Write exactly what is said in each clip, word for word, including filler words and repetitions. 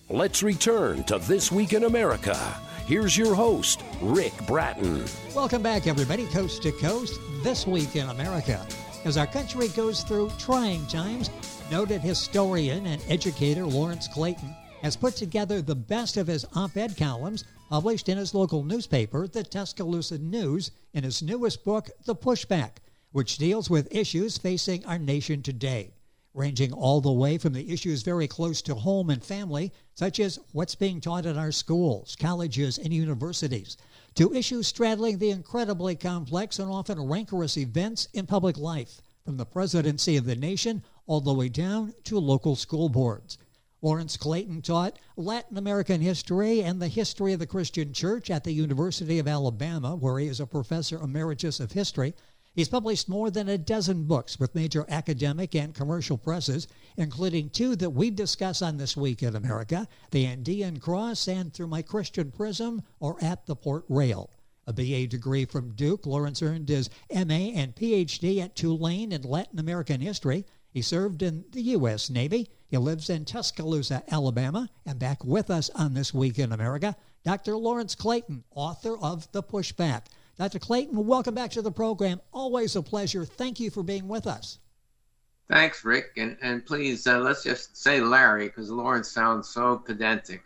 Let's return to This Week in America. Here's your host, Rick Bratton. Welcome back, everybody, coast to coast, This Week in America. As our country goes through trying times, noted historian and educator Lawrence Clayton has put together the best of his op-ed columns published in his local newspaper, the Tuscaloosa News, in his newest book, The Pushback, which deals with issues facing our nation today, ranging all the way from the issues very close to home and family, such as what's being taught in our schools, colleges, and universities, to issues straddling the incredibly complex and often rancorous events in public life, from the presidency of the nation all the way down to local school boards. Lawrence Clayton taught Latin American history and the history of the Christian Church at the University of Alabama, where he is a professor emeritus of history. He's published more than a dozen books with major academic and commercial presses, including two that we discuss on This Week in America, The Andean Cross and Through My Christian Prism, or At the Port Rail. A B A degree from Duke, Lawrence earned his M A and P H D at Tulane in Latin American history. He served in the U S Navy. He lives in Tuscaloosa, Alabama, and back with us on This Week in America, Doctor Lawrence Clayton, author of The Pushback. Doctor Clayton, welcome back to the program. Always a pleasure. Thank you for being with us. Thanks, Rick. And and please, uh, let's just say Larry, because Lawrence sounds so pedantic.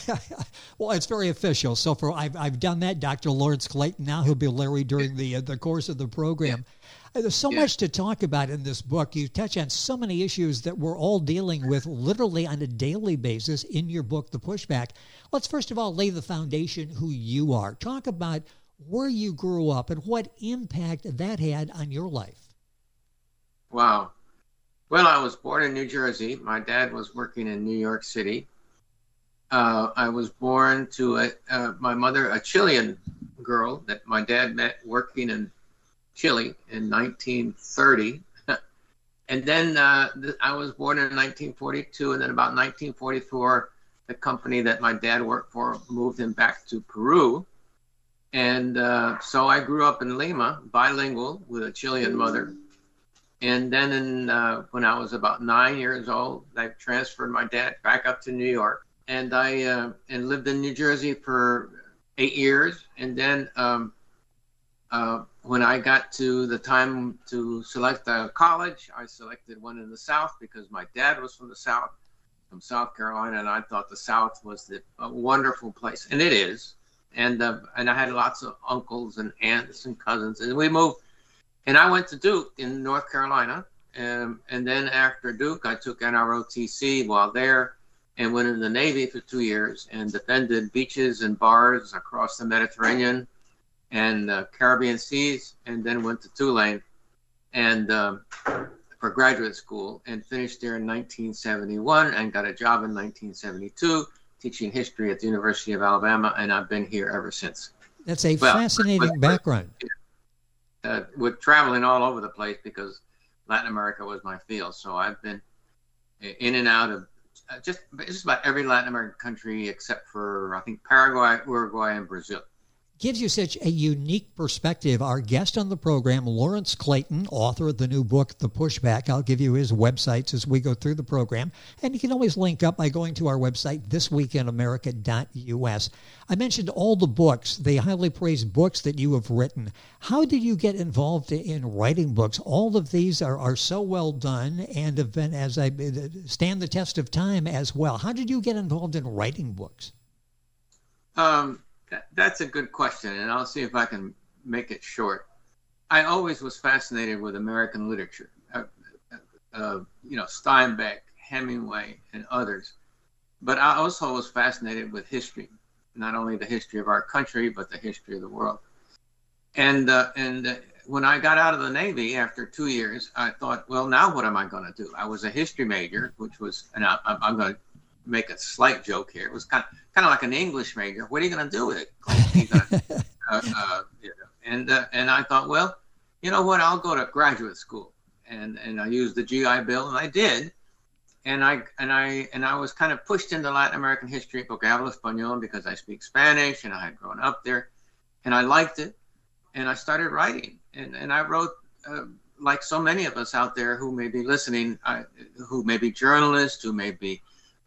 Well, it's very official. So for I've I've done that, Doctor Lawrence Clayton. Now he'll be Larry during the uh, the course of the program. Yeah. There's so yeah. much to talk about in this book. You touch on so many issues that we're all dealing with literally on a daily basis in your book, The Pushback. Let's first of all lay the foundation who you are. Talk about where you grew up and what impact that had on your life. Wow. Well, I was born in New Jersey. My dad was working in New York City. Uh, I was born to a, uh, my mother, a Chilean girl that my dad met working in Chile in nineteen thirty. And then uh, th- I was born in nineteen forty-two, and then about nineteen forty-four, the company that my dad worked for moved him back to Peru. And uh, so I grew up in Lima, bilingual, with a Chilean mother. And then in, uh, when I was about nine years old, I transferred my dad back up to New York. And I uh, and lived in New Jersey for eight years. And then um, uh, when I got to the time to select a college, I selected one in the South because my dad was from the South, from South Carolina. And I thought the South was the, a wonderful place. And it is. And uh, and I had lots of uncles and aunts and cousins, and we moved. And I went to Duke in North Carolina, um, and then after Duke, I took N R O T C while there, and went in the Navy for two years and defended beaches and bars across the Mediterranean and uh, Caribbean seas, and then went to Tulane and um, for graduate school, and finished there in nineteen seventy-one, and got a job in nineteen seventy-two. Teaching history at the University of Alabama, and I've been here ever since. That's a well, but, fascinating but, background. Uh, with traveling all over the place because Latin America was my field. So I've been in and out of uh, just, just about every Latin American country except for, I think, Paraguay, Uruguay, and Brazil. Gives you such a unique perspective. Our guest on the program, Lawrence Clayton, author of the new book, The Pushback. I'll give you his websites as we go through the program. And you can always link up by going to our website, this week in america dot u s. I mentioned all the books, the highly praised books that you have written. How did you get involved in writing books? All of these are, are so well done and have been, as I stand the test of time as well. How did you get involved in writing books? Um. That's a good question, and I'll see if I can make it short. I always was fascinated with American literature, uh, uh, you know, Steinbeck, Hemingway, and others. But I also was fascinated with history, not only the history of our country, but the history of the world. And uh, and uh, when I got out of the Navy after two years, I thought, well, now what am I going to do? I was a history major, which was, and I, I'm going to make a slight joke here. It was kind of kind of like an English major. What are you going to do with it? Gonna, uh, uh, you know, and uh, and I thought, well, you know what? I'll go to graduate school, and and I used the G I Bill, and I did, and I and I and I was kind of pushed into Latin American history, porque hablo español, because I speak Spanish, and I had grown up there, and I liked it, and I started writing, and and I wrote. Uh, like so many of us out there who may be listening, uh, who may be journalists, who may be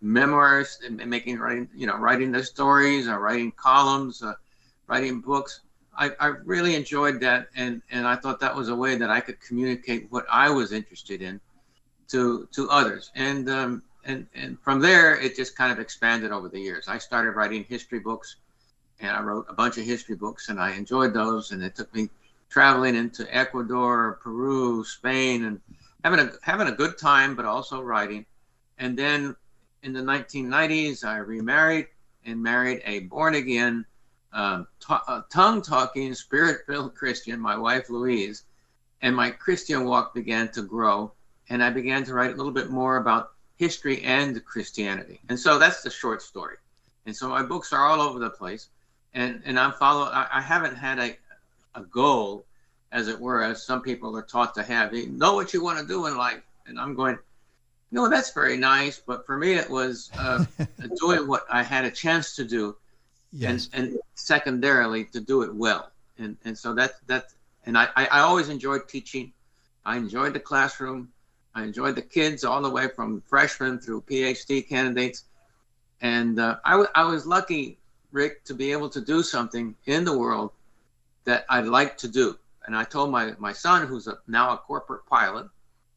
memoirs and making, writing, you know, writing the stories or writing columns, uh, writing books. I, I really enjoyed that, and, and I thought that was a way that I could communicate what I was interested in to to others. And um, and and from there, it just kind of expanded over the years. I started writing history books, and I wrote a bunch of history books, and I enjoyed those. And it took me traveling into Ecuador, Peru, Spain, and having a having a good time, but also writing. And then in the nineteen nineties, I remarried and married a born-again, um, t- uh, tongue-talking, spirit-filled Christian, my wife Louise, and my Christian walk began to grow, and I began to write a little bit more about history and Christianity. And so that's the short story. And so my books are all over the place, and and I'm follow. I, I haven't had a a goal, as it were, as some people are taught to have. You know what you want to do in life, and I'm going, no, that's very nice, but for me it was uh, doing what I had a chance to do. Yes. And, and secondarily to do it well. And and so that that and I, I always enjoyed teaching. I enjoyed the classroom. I enjoyed the kids all the way from freshmen through PhD candidates. And uh, I, w- I was lucky, Rick, to be able to do something in the world that I'd like to do. And I told my, my son, who's a, now a corporate pilot,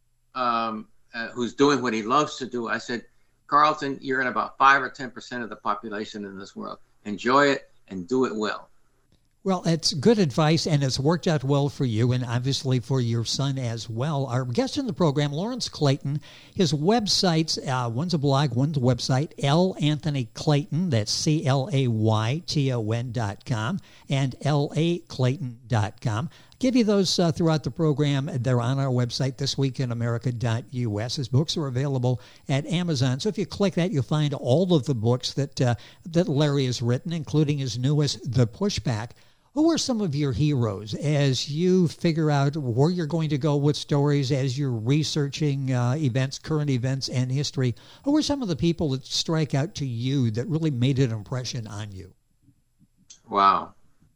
um, uh, who's doing what he loves to do, I said, Carlton, you're in about five or ten percent of the population in this world. Enjoy it and do it well. Well, it's good advice, and it's worked out well for you and obviously for your son as well. Our guest in the program, Lawrence Clayton, his websites, uh, one's a blog, one's a website, L. Anthony Clayton, that's C L A Y T O N dot com, and L A Clayton dot com. Give you those uh, throughout the program. They're on our website, this week in america dot U S. His books are available at Amazon. So if you click that, you'll find all of the books that uh, that Larry has written, including his newest, The Pushback. Who are some of your heroes as you figure out where you're going to go with stories, as you're researching uh, events, current events, and history? Who are some of the people that strike out to you that really made an impression on you? Wow.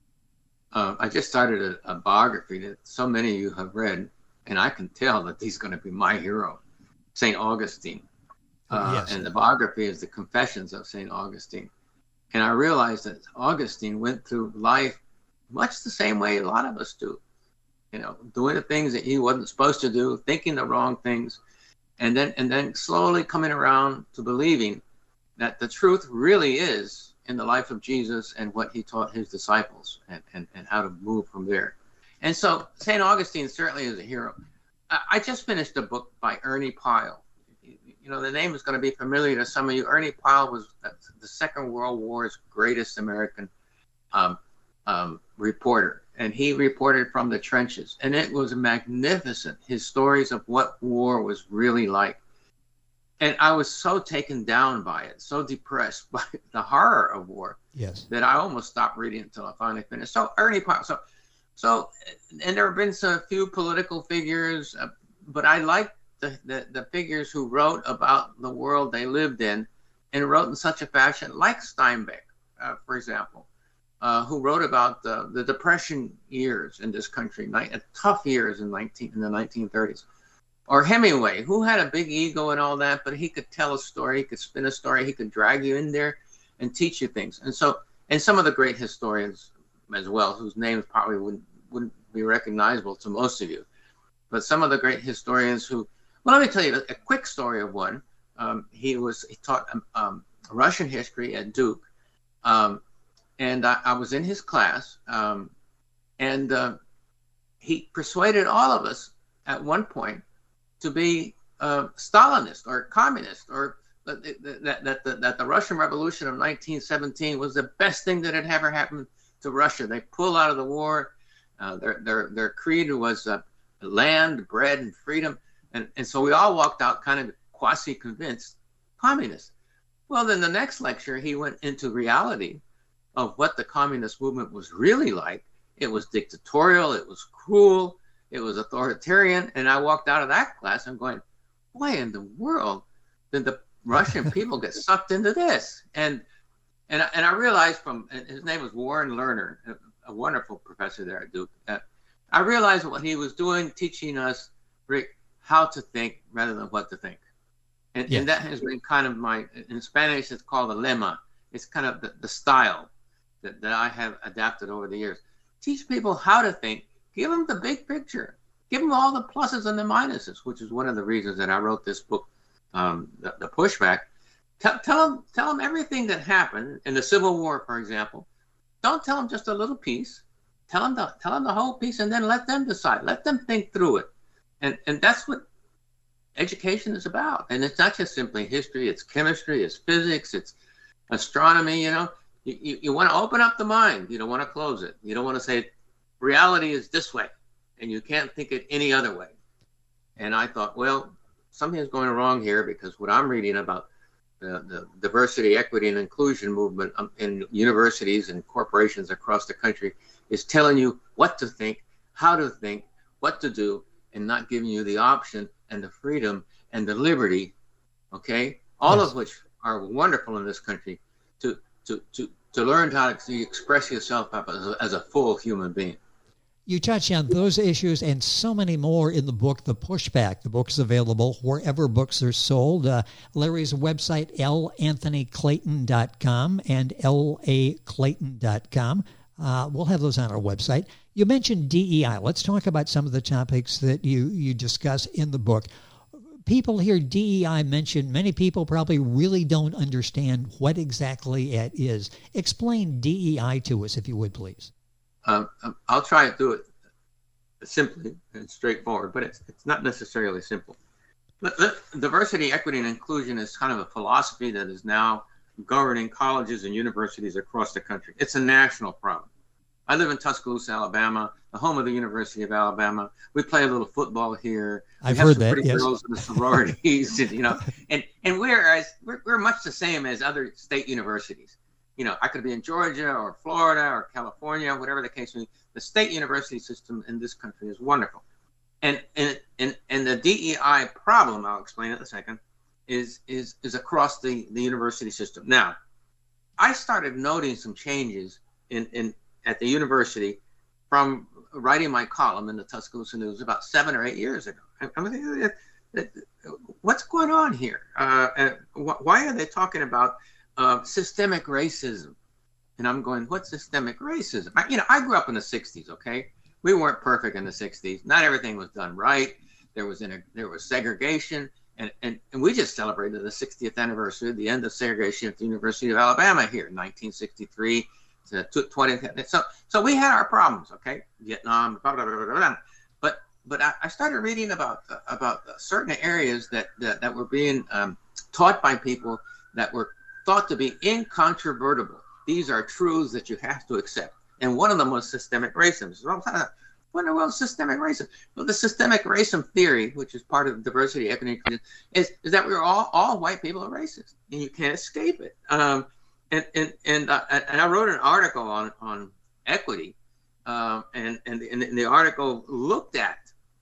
Uh, I just started a, a biography that so many of you have read, and I can tell that he's going to be my hero, Saint Augustine. Uh, yes. And the biography is the Confessions of Saint Augustine. And I realized that Augustine went through life much the same way a lot of us do, you know, doing the things that he wasn't supposed to do, thinking the wrong things, and then and then slowly coming around to believing that the truth really is in the life of Jesus and what he taught his disciples, and, and, and how to move from there. And so Saint Augustine certainly is a hero. I, I just finished a book by Ernie Pyle. You know, the name is going to be familiar to some of you. Ernie Pyle was the Second World War's greatest American um, um, reporter, and he reported from the trenches, and it was magnificent, his stories of what war was really like. And I was so taken down by it, so depressed by the horror of war, yes, that I almost stopped reading until I finally finished. So Ernie Pyle, so, so, and there have been some few political figures, uh, but I like the, the, the figures who wrote about the world they lived in, and wrote in such a fashion, like Steinbeck, uh, for example. Uh, who wrote about the, the Depression years in this country, ni- tough years in, nineteen, in the nineteen thirties. Or Hemingway, who had a big ego and all that, but he could tell a story, he could spin a story, he could drag you in there and teach you things. And so, and some of the great historians as well, whose names probably wouldn't, wouldn't be recognizable to most of you. But some of the great historians who, well, let me tell you a, a quick story of one. Um, he was, he taught um, um, Russian history at Duke. Um, And I, I was in his class, um, and uh, he persuaded all of us at one point to be uh, Stalinist or communist, or that, that, that, that, that the Russian Revolution of nineteen seventeen was the best thing that had ever happened to Russia. They pulled out of the war. Uh, their, their, their creed was uh, land, bread, and freedom. And, and so we all walked out kind of quasi-convinced communists. Well, then the next lecture, he went into reality of what the communist movement was really like. It was dictatorial, it was cruel, it was authoritarian, and I walked out of that class and going, why in the world did the Russian people get sucked into this? And and, and I realized from, his name was Warren Lerner, a, a wonderful professor there at Duke, uh, I realized what he was doing, teaching us, Rick, how to think rather than what to think. And, yes. and that has been kind of my, in Spanish, it's called a lema. It's kind of the, the style that, that I have adapted over the years. Teach people how to think. Give them the big picture. Give them all the pluses and the minuses, which is one of the reasons that I wrote this book, um, the, the Pushback. Tell, tell them, tell them everything that happened in the Civil War, for example. Don't tell them just a little piece. Tell them the, tell them the whole piece, and then let them decide. Let them think through it. And, and that's what education is about. And it's not just simply history. It's chemistry. It's physics. It's astronomy. You know, you, you, you want to open up the mind. You don't want to close it. You don't want to say reality is this way, and you can't think it any other way. And I thought, well, something's going wrong here, because what I'm reading about the, the diversity, equity, and inclusion movement in universities and corporations across the country is telling you what to think, how to think, what to do, and not giving you the option and the freedom and the liberty, okay, all yes. of which are wonderful in this country, to to to to learn how to express yourself as a, as a full human being. You touch on those issues and so many more in the book, The Pushback. The book is available wherever books are sold. Uh, Larry's website, L Anthony Clayton dot com and L A Clayton dot com. Uh, we'll have those on our website. You mentioned D E I. Let's talk about some of the topics that you, you discuss in the book. People hear D E I mentioned. Many people probably really don't understand what exactly it is. Explain D E I to us, if you would, please. Um, I'll try to do it simply and straightforward, but it's it's not necessarily simple. Diversity, equity, and inclusion is kind of a philosophy that is now governing colleges and universities across the country. It's a national problem. I live in Tuscaloosa, Alabama, the home of the University of Alabama. We play a little football here. I've we have heard some that. Pretty yes. girls in the sororities, and, you know, and and whereas we're we're much the same as other state universities. You know, I could be in Georgia or Florida or California, whatever the case may be. The state university system in this country is wonderful. And and and, and the D E I problem, I'll explain it in a second, is is is across the, the university system. Now, I started noting some changes in, in at the university from writing my column in the Tuscaloosa News about seven or eight years ago. I, I mean, what's going on here? Uh, and wh- why are they talking about uh, systemic racism? And I'm going, what's systemic racism? I, you know, I grew up in the sixties, okay? We weren't perfect in the sixties. Not everything was done right. There was in a, there was segregation. And, and, and we just celebrated the sixtieth anniversary of the end of segregation at the University of Alabama here in nineteen sixty-three to twenty. So so we had our problems, okay? Vietnam, blah, blah, blah, blah, blah. But but I, I started reading about about certain areas that, that, that were being um, taught by people that were thought to be incontrovertible. These are truths that you have to accept. And one of them was systemic racism. What in the world is systemic racism? Well, the systemic racism theory, which is part of diversity, equity, is, is that we're all all white people are racist, and you can't escape it. Um, and and and, uh, and I wrote an article on on equity, um, and, and and the article looked at,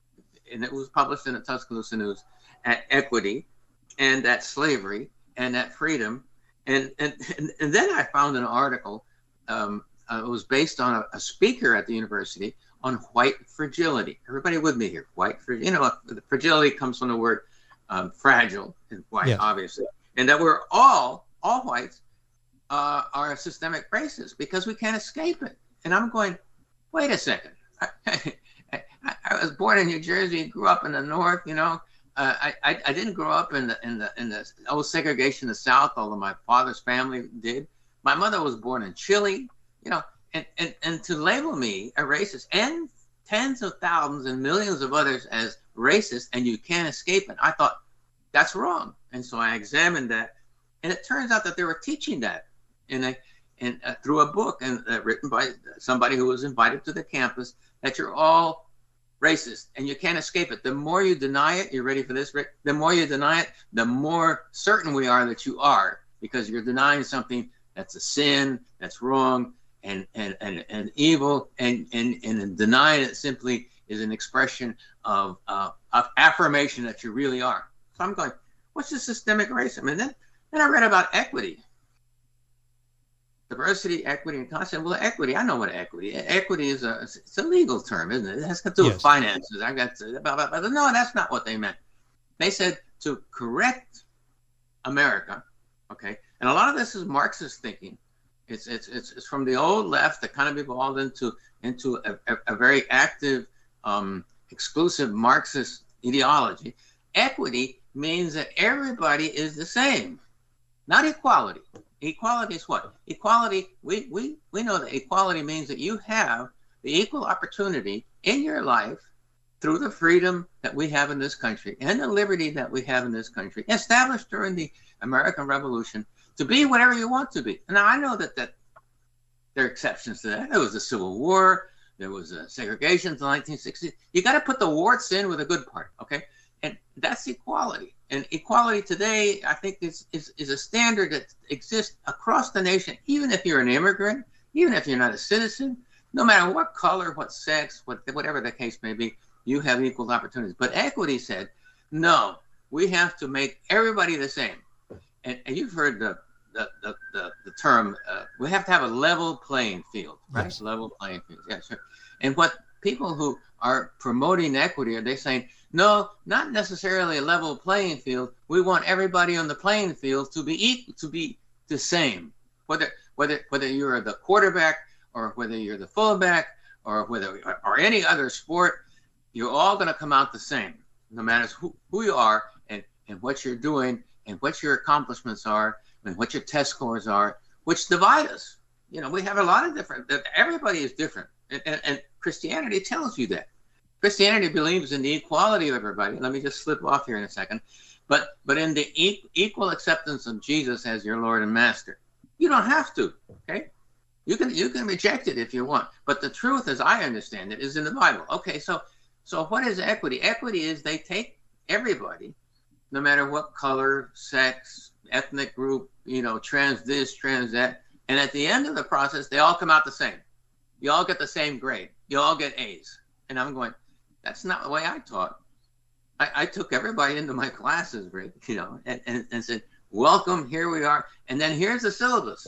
and it was published in the Tuscaloosa News, at equity, and at slavery, and at freedom, and and and, and then I found an article. Um, uh, it was based on a, a speaker at the university on white fragility. Everybody with me here? White fragility. You know, the fragility comes from the word um, fragile and white, yes. obviously, and that we're all all whites uh, are systemic racists because we can't escape it. And I'm going, wait a second. I, I, I was born in New Jersey, grew up in the North. You know, uh, I, I I didn't grow up in the in the in the old segregation in the South, although my father's family did. My mother was born in Chile. You know, and, and, and to label me a racist and tens of thousands and millions of others as racist and you can't escape it, I thought that's wrong. And so I examined that, and it turns out that they were teaching that in a, in, uh, through a book and uh, written by somebody who was invited to the campus, that you're all racist and you can't escape it. The more you deny it, you're ready for this, Rick? The more you deny it, the more certain we are that you are, because you're denying something that's a sin, that's wrong, and and and, and evil, and, and and denying it simply is an expression of uh, of affirmation that you really are. So I'm going, what's the systemic racism? And then then I read about equity, diversity, equity, and concept. Well, equity, I know what equity. Equity is a it's a legal term, isn't it? It has to do yes. with finances. I got to, blah, blah, blah. No, that's not what they meant. They said to correct America, okay? And a lot of this is Marxist thinking. It's it's it's, it's from the old left that kind of evolved into into a, a, a very active, um, exclusive Marxist ideology. Equity means that everybody is the same, not equality. Equality is what? Equality, we, we, we know that equality means that you have the equal opportunity in your life through the freedom that we have in this country and the liberty that we have in this country, established during the American Revolution, to be whatever you want to be. And now I know that, that there are exceptions to that. There was the Civil War, there was a segregation in the nineteen sixties. You got to put the warts in with a good part, okay? And that's equality. And equality today, I think, is, is, is a standard that exists across the nation, even if you're an immigrant, even if you're not a citizen, no matter what color, what sex, what, whatever the case may be, you have equal opportunities. But equity said, no, we have to make everybody the same. And, and you've heard the, the, the, the, the term, uh, we have to have a level playing field, right? Yes. Level playing field, yeah, sure. And what people who are promoting equity, are they saying, no, not necessarily a level playing field. We want everybody on the playing field to be equal, to be the same. Whether whether whether you're the quarterback or whether you're the fullback or whether or any other sport, you're all going to come out the same, no matter who, who you are and, and what you're doing and what your accomplishments are and what your test scores are, which divide us. You know, we have a lot of different. Everybody is different, and, and, and Christianity tells you that. Christianity believes in the equality of everybody. Let me just slip off here in a second. But but in the e- equal acceptance of Jesus as your Lord and Master. You don't have to, okay? You can you can reject it if you want. But the truth, as I understand it, is in the Bible. Okay, so so what is equity? Equity is they take everybody, no matter what color, sex, ethnic group, you know, trans this, trans that, and at the end of the process, they all come out the same. You all get the same grade. You all get A's. And I'm going, that's not the way I taught. I, I took everybody into my classes, Rick, you know, and, and, and said, welcome, here we are. And then here's the syllabus.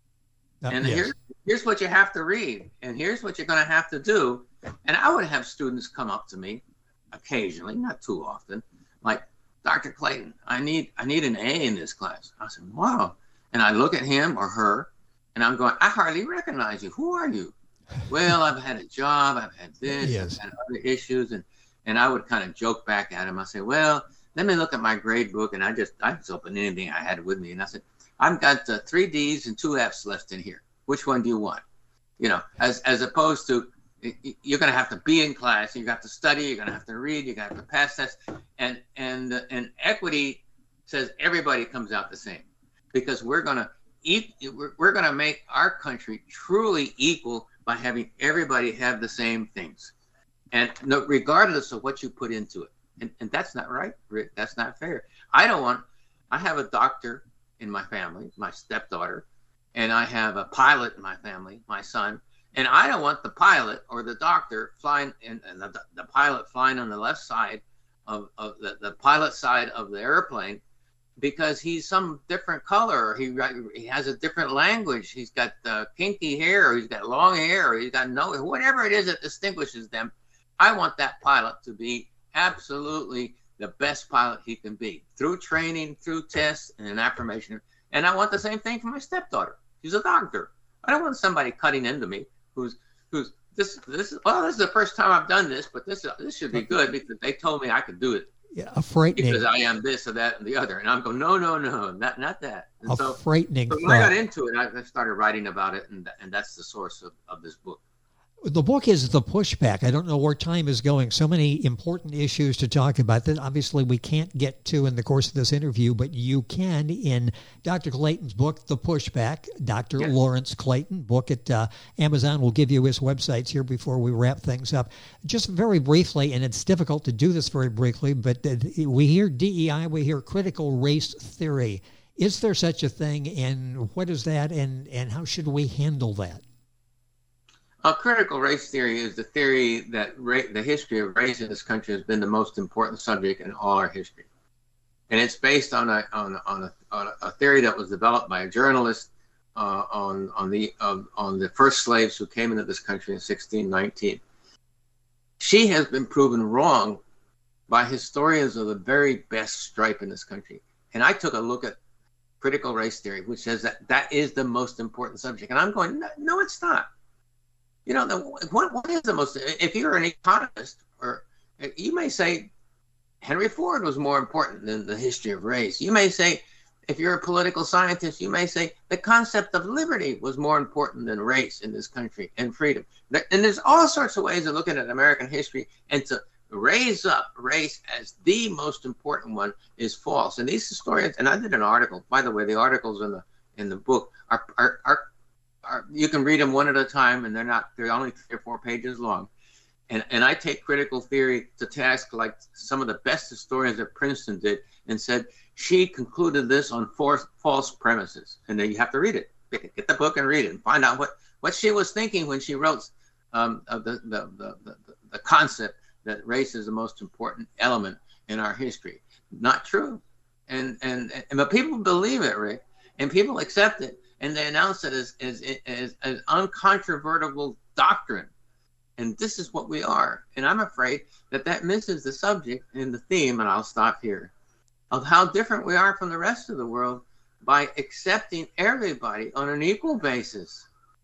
Uh, and yes. here's, here's what you have to read. And here's what you're going to have to do. And I would have students come up to me occasionally, not too often, like, Doctor Clayton, I need I need an A in this class. I said, wow. And I look at him or her, and I'm going, I hardly recognize you. Who are you? Well, I've had a job, I've had this, yes. I've had other issues, and, and I would kind of joke back at him. I say, well, let me look at my grade book, and I just I just opened anything I had with me, and I said, I've got uh, three D's and two F's left in here. Which one do you want? You know, as as opposed to you're going to have to be in class, you got to study, you're going to have to read, you got to pass tests, and and uh, and equity says everybody comes out the same, because we're going to eat, we're, we're going to make our country truly equal by having everybody have the same things, and no, regardless of what you put into it. And, and that's not right, Rick. That's not fair. I don't want, I have a doctor in my family, my stepdaughter, and I have a pilot in my family, my son, and I don't want the pilot or the doctor flying, and, and the, the pilot flying on the left side of, of the, the pilot side of the airplane, because he's some different color, or he he has a different language, he's got uh, kinky hair, or he's got long hair, or he's got no, whatever it is that distinguishes them. I want that pilot to be absolutely the best pilot he can be, through training, through tests, and an affirmation. And I want the same thing for my stepdaughter. She's a doctor. I don't want somebody cutting into me who's who's this this well, this is the first time I've done this, but this this should be good because they told me I could do it. Yeah, a frightening. Because I am this or that and the other, and I'm going, no, no, no, not not that. And a so, frightening. So when I got into it, I started writing about it, and and that's the source of, of this book. The book is The Pushback. I don't know where time is going. So many important issues to talk about that obviously we can't get to in the course of this interview, but you can in Doctor Clayton's book, The Pushback. Doctor Yes. Lawrence Clayton, book at uh, Amazon. We'll give you his websites here before we wrap things up. Just very briefly, and it's difficult to do this very briefly, but uh, we hear D E I, we hear critical race theory. Is there such a thing, and what is that, and, and how should we handle that? Uh, critical race theory is the theory that ra- the history of race in this country has been the most important subject in all our history, and it's based on a on on a, on a theory that was developed by a journalist uh, on on the uh, on the first slaves who came into this country in sixteen nineteen. She has been proven wrong by historians of the very best stripe in this country, and I took a look at critical race theory, which says that that is the most important subject. And I'm going, no, no it's not. You know, the, what, what is the most, if you're an economist, or you may say Henry Ford was more important than the history of race. You may say, if you're a political scientist, you may say the concept of liberty was more important than race in this country and freedom. And there's all sorts of ways of looking at American history, and to raise up race as the most important one is false. And these historians, and I did an article, by the way, the articles in the in the book are are, are, are you can read them one at a time, and they're not, they're only three or four pages long. And and I take critical theory to task, like some of the best historians at Princeton did, and said she concluded this on false, false premises. And then you have to read it. Get the book and read it and find out what, what she was thinking when she wrote um, the, the, the, the, the concept that race is the most important element in our history. Not true. And, and, and but people believe it, Rick, and people accept it, and they announce it as, as, as, as uncontrovertible doctrine. And this is what we are. And I'm afraid that that misses the subject and the theme, and I'll stop here, of how different we are from the rest of the world by accepting everybody on an equal basis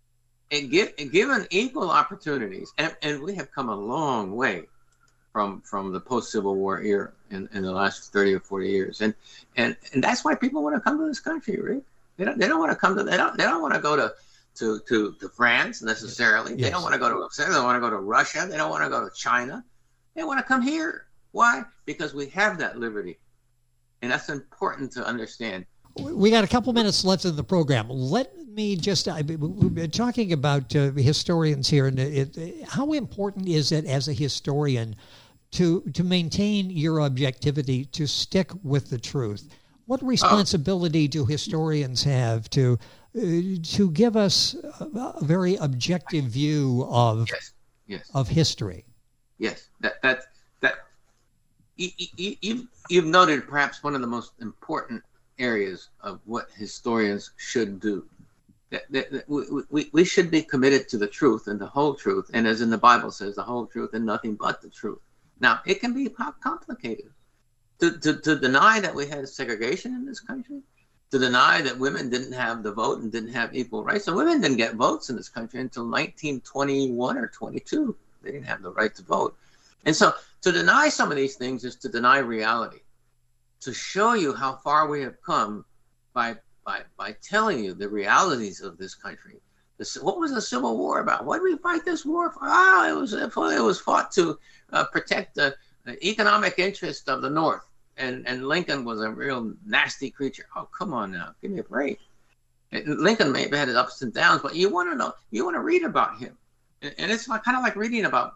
and give, given equal opportunities. And, and we have come a long way from from the post-Civil War era in, in the last thirty or forty years. And and and that's why people want to come to this country, Rick. They don't they don't want to come to they don't they don't want to go to to to, to France necessarily. Yes. They don't want to go to they don't want to go to Russia. They don't want to go to China. They want to come here. Why? Because we have that liberty. And that's important to understand. We got a couple minutes left in the program. Let me just, I, we've been talking about uh, historians here, and it, it, how important is it as a historian to to maintain your objectivity, to stick with the truth? What responsibility do historians have to uh, to give us a, a very objective view of yes. Yes. of history? Yes, that that that you, you, you've you've noted perhaps one of the most important areas of what historians should do. That, that, that we, we, we should be committed to the truth and the whole truth, and as in the Bible says, the whole truth and nothing but the truth. Now, it can be complicated. To, to, to deny that we had segregation in this country, to deny that women didn't have the vote and didn't have equal rights. So women didn't get votes in this country until nineteen twenty-one or twenty-two. They didn't have the right to vote. And so to deny some of these things is to deny reality. To show you how far we have come by by by telling you the realities of this country. This, what was the Civil War about? What did we fight this war for? Ah, oh, it was it was fought to uh, protect the, the economic interest of the North, and and Lincoln was a real nasty creature. Oh, come on now, give me a break. Lincoln may have had his ups and downs, but you want to know, you want to read about him, and, and it's like, kind of like reading about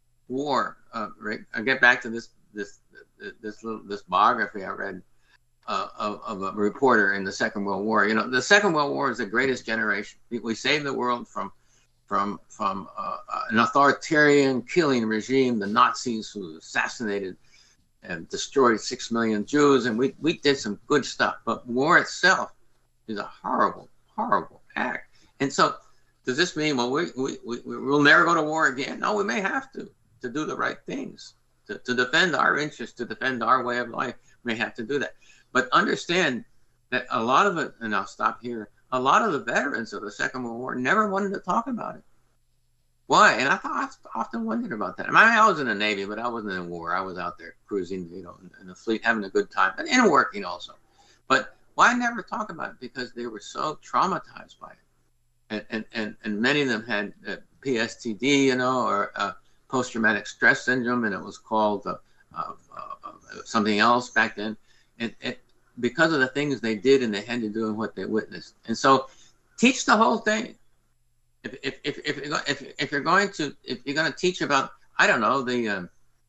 war. Uh, Rick, I get back to this this. this little this biography I read uh, of, of a reporter in the Second World War. You know, the Second World War is the greatest generation. We saved the world from from from uh, an authoritarian killing regime, the Nazis, who assassinated and destroyed six million Jews, and we, we did some good stuff. But war itself is a horrible, horrible act. And so does this mean, well, we, we, we, we'll never go to war again? No, we may have to, to do the right things. To, to defend our interests, to defend our way of life, we may have to do that. But understand that a lot of it, and I'll stop here, a lot of the veterans of the Second World War never wanted to talk about it. Why? And I thought I often wondered about that. I mean, I was in the Navy, but I wasn't in war. I was out there cruising, you know, in, in the fleet, having a good time, and, and working also. But why never talk about it? Because they were so traumatized by it. And and, and, and many of them had uh, P S T D, you know, or uh, post-traumatic stress syndrome, and it was called uh, uh, uh, something else back then, and, and because of the things they did and they had to do and what they witnessed. And so, teach the whole thing. If if if if you're, if, if you're going to if you're going to teach about, I don't know, the um,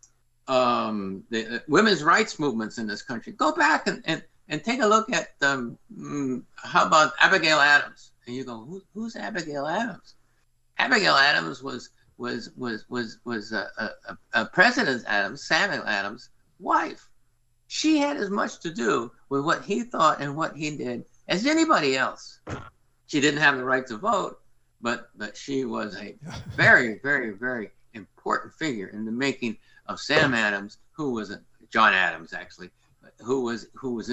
um the uh, women's rights movements in this country, go back and and, and take a look at um mm, how about Abigail Adams, and you go, Who, who's Abigail Adams? Abigail Adams was. was was was was uh, uh, uh, President Adams, Samuel Adams' wife. She had as much to do with what he thought and what he did as anybody else. She didn't have the right to vote, but but she was a very, very, very important figure in the making of Sam Adams, who was a, John Adams actually, who was who was in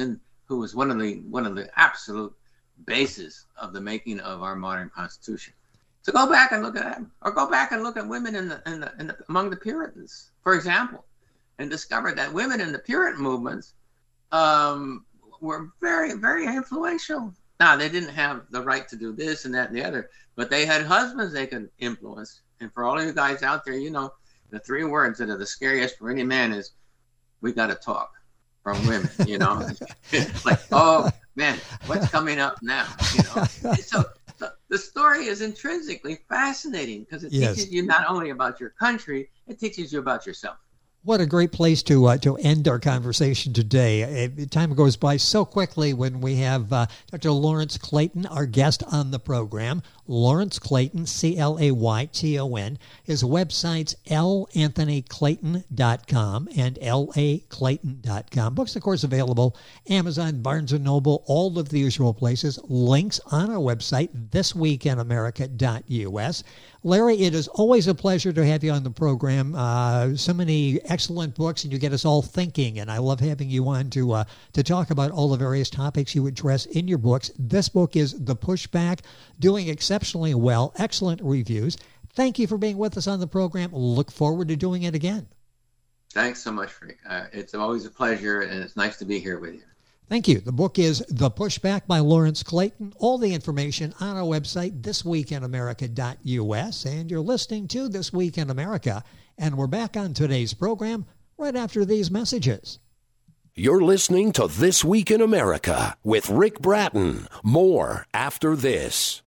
who was one of the one of the absolute bases of the making of our modern Constitution. So go back and look at that, or go back and look at women in the, in the, in the among the Puritans, for example, and discover that women in the Puritan movements um, were very, very influential. Now, they didn't have the right to do this and that and the other, but they had husbands they could influence. And for all of you guys out there, you know, the three words that are the scariest for any man is, we got to talk, from women, you know. It's like, oh, man, what's coming up now, you know. So, so the story is intrinsically fascinating because it yes. teaches you not only about your country, it teaches you about yourself. What a great place to uh, to end our conversation today. It, time goes by so quickly when we have uh, Doctor Lawrence Clayton, our guest on the program. Lawrence Clayton, C L A Y T O N. His website's L Anthony Clayton dot com and L A Clayton dot com. Books, of course, available Amazon, Barnes and Noble, all of the usual places. Links on our website, this week in america dot U S. Larry, it is always a pleasure to have you on the program. Uh, so many excellent books, and you get us all thinking, and I love having you on to uh, to talk about all the various topics you address in your books. This book is The Pushback, doing exceptionally well, excellent reviews. Thank you for being with us on the program. Look forward to doing it again. Thanks so much, Rick. Uh, it's always a pleasure, and it's nice to be here with you. Thank you. The book is The Pushback by Lawrence Clayton. All the information on our website, this week in america dot U S. And you're listening to This Week in America. And we're back on today's program right after these messages. You're listening to This Week in America with Rick Bratton. More after this.